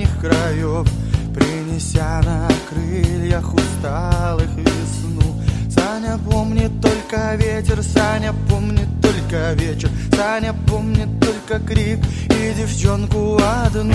дальних краев, принеся на крыльях усталых весну. Саня помнит только ветер, Саня помнит только вечер, Саня помнит только крик и девчонку одну.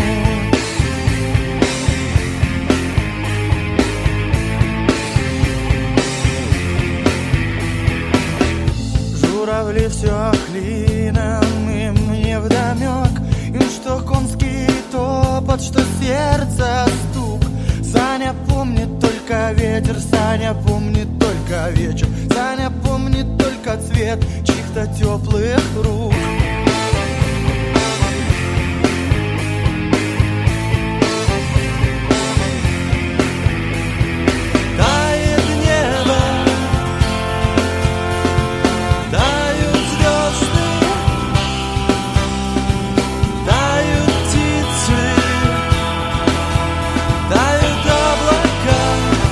Журавли все клином, и мне вдомек им, что конский топот, что сердце стук. Саня помнит только ветер, Саня помнит только вечер, Саня помнит только цвет чьих-то теплых рук. Тает небо, тают звезды, тают птицы, тают облака.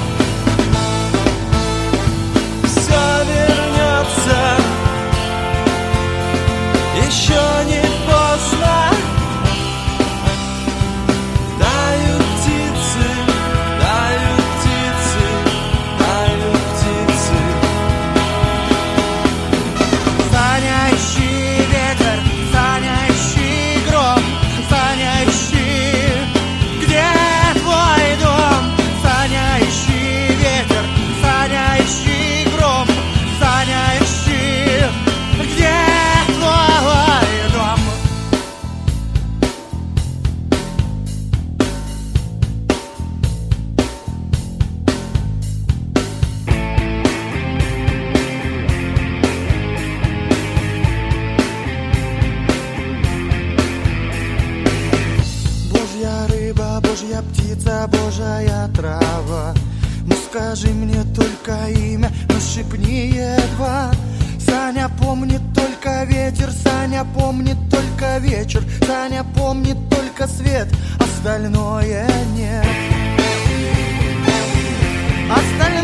Все вернется, еще не поздно. Тают птицы, тают птицы, тают птицы. Саня, ищи ветер, Саня, ищи гром, Саня, ищи, где твой дом? Саня, ищи ветер, Саня, ищи гром, Саня, ищи, где твой дом? Божья рыба, Божья птица, Божья трава. Ну скажи мне только имя, ну шепни едва. Саня помнит только ветер, Саня помнит только вечер, Саня помнит только свет, остальное нет. Остальное